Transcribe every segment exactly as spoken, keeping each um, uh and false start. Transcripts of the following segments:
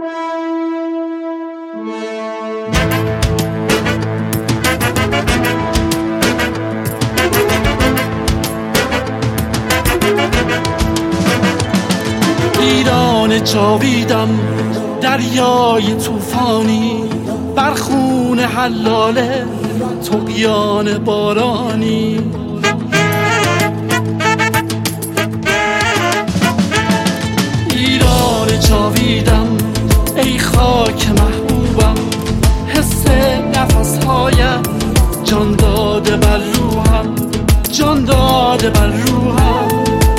ایران جاویدم دریای طوفانی، بر خون حلاله طغیان بارانی. ایران جاویدم ای خاک محبوبم، حس نفسهایت جان داده بر روحم، جان داده بر روحم.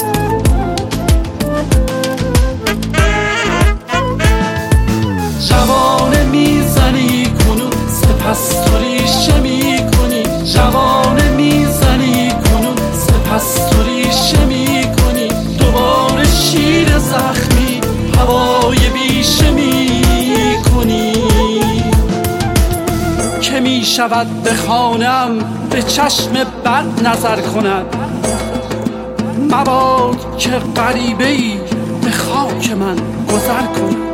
جوانه میزنی کنون سپس تو ریشه میکنی، جوانه میزنی کنون سپس تو ریشه میکنی. دوباره شیر زخمی هوای بیشه میکنی. که میشود به خانم به چشم بد نظر کند، مباد که غریبه ای به خاک من گذر کند.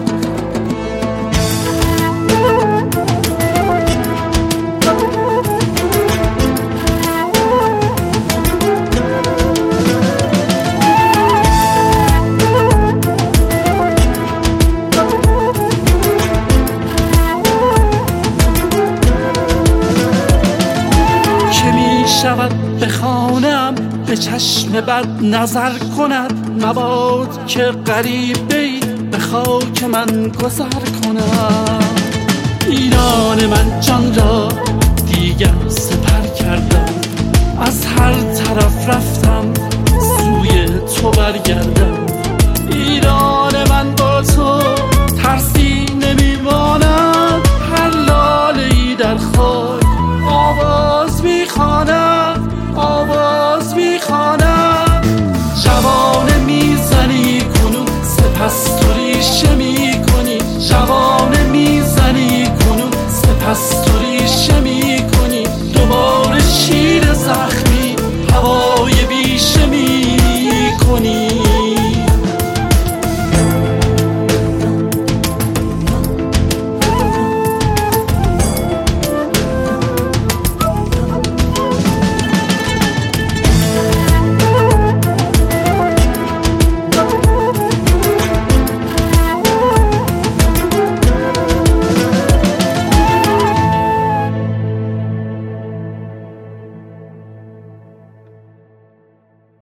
شود به خانم به چشم بد نظر کند، مباد که غریبه‌ای به خاک من گذر کند. ایران من جان را دیگر سپر کردم، از هر طرف رفتم سوی تو برگردم. ایران